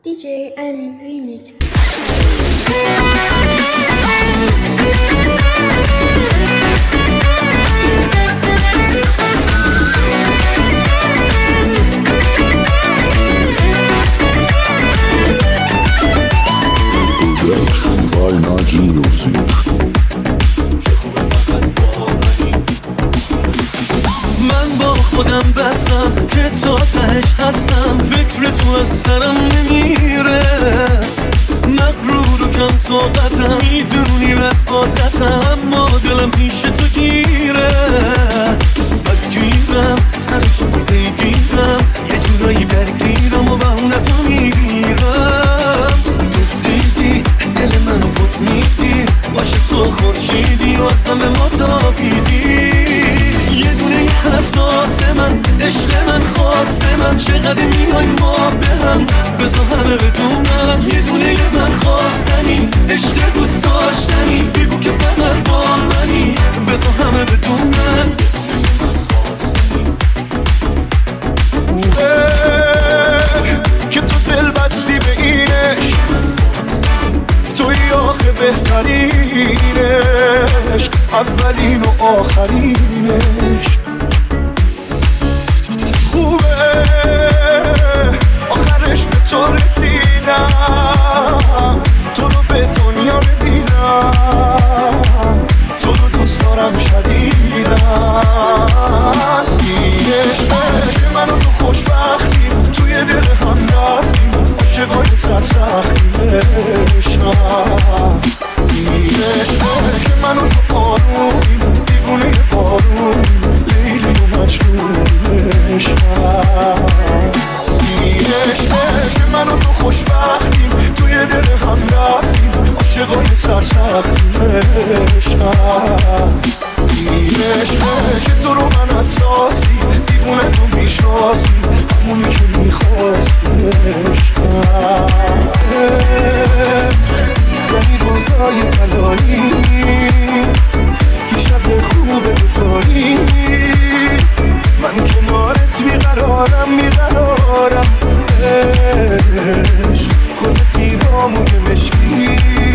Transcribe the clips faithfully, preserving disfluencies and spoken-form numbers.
دی جی امین ریمیکس. Production by Naji Music. من با خودم بستم که تا تهش هستم، فکر تو از سرم نمیره، مغرور و کم طاقتم، میدونی بد عادتم، اما دلم پیش تو گیره، بد گیرم سر تو پیگیرم، یه جورایی درگیرم و بهونتو میگیرم، دوستیدی دل منو پس میدی، باشه تو خورشیدی و اصلا به ما تابیدی، یه دونه حساس من، عشق من، خواست من، چقدر میای ما به هم، بذار همه بدونم، یه دونه من خواستنی، عشق دوست داشتنی، بگو که فقط با منی، بذار همه بدونم. که تو دل بستی به اینش، توی آخه بهترینش، اولین و آخرینش، خوبه آخرش به تو رسیدم، تو رو به دنیا بدیدم، تو رو دوست دارم شدیدم، این عشقه که من و تو خوشبختیم، توی دل هم رفتیم، عاشقای سرسختیم، این عشقه که من و تو آرومیم، دیوونه بارون، لیلی و مجنون عشقم، این عشقه که من و تو خوشبختیم، توی دل هم رفتیم، عاشقای سرسختیم، این عشقه که تو رو من اساسی، دیوونه تو میشناسی، همونی که میخواستی عشقم، یعنی روزای طلایی که شب خوب دوتایی، من کنارت بیقرارم بیقرارم، عشق خودتی با موی مشکی،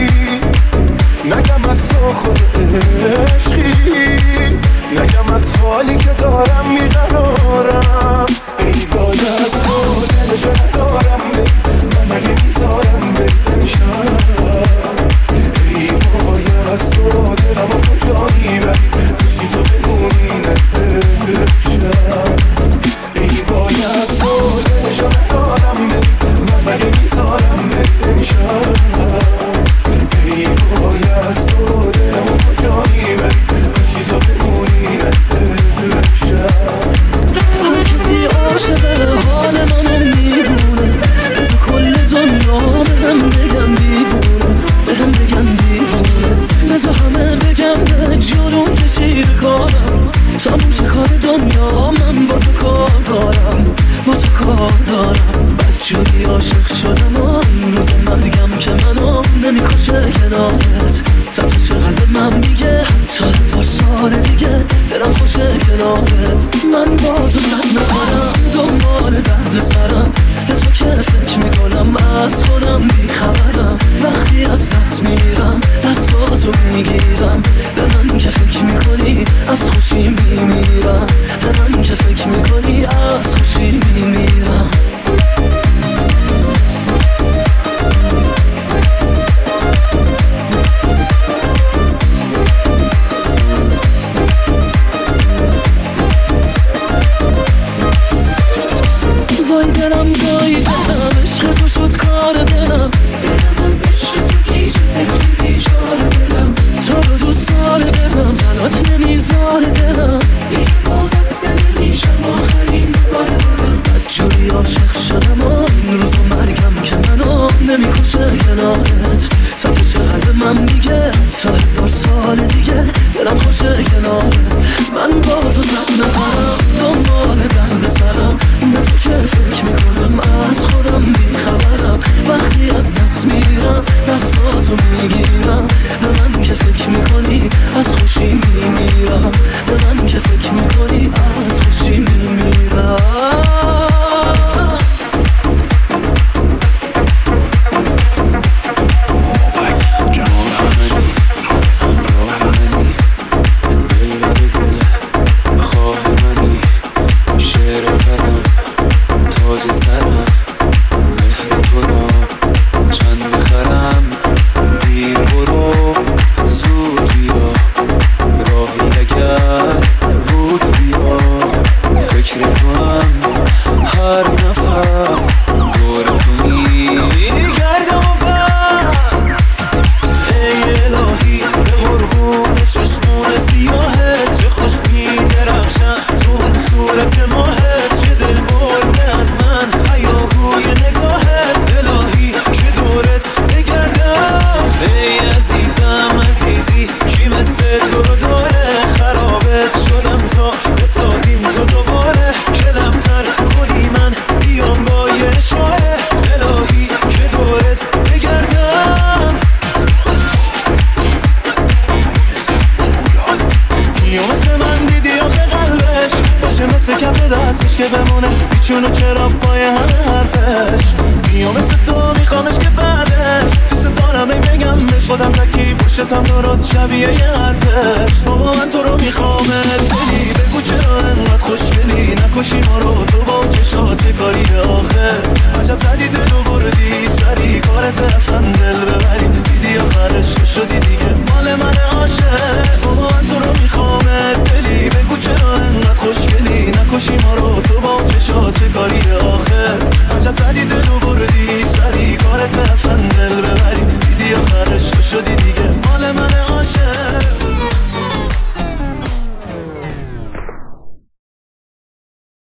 نگم از تو خود عشقی، نگم از حالی که دارم میقرارم، ای وای از تو دلشو ندارم، من مگه میذارم بشم، ای وای از تو دلمو کجا میبری، کشی تو بمونی نبشم، ای وای از تو دلشو ندارم، من مگه میذارم بشم، ای وای از تو دلمو کجا میبری، کشی تو بمونی نبشم. هر کسی عاشق حال منو میدونه، بذار کل دنیا بهم بگن دیوونه، بهم بگن دیوونه، بذار همه بگن به جلون کشید کارم، تموم شه کار دنیا، من با تو کار دارم، با تو کار دارم، بدجوری عاشق شدم و این روز مرگم که منو نمیکشه کنارت، تپش قلب من میگه تا هزار سال دیگه دلم خوشه کنارت، من با تو سر نخورم، دنبال درد سرم، به تو که فکر میکنم از خودم بیخبرم، وقتی از دست میرم دستاتو میگیرم، به من که فکر میکنی از خوشی میمیرم، به من که فکر میکنی از خوشی میمیرم. وای دلم وای دلم، عشق تو شد کار دلم، میخوامش که بعدش دوست دارم ای بگم بهش خودم تکی پشتم درست شبیه یه ارتش بابا من تو رو میخوامت بلی بگو چرا انقدر خوشگلی نکشی ما رو تو با چشات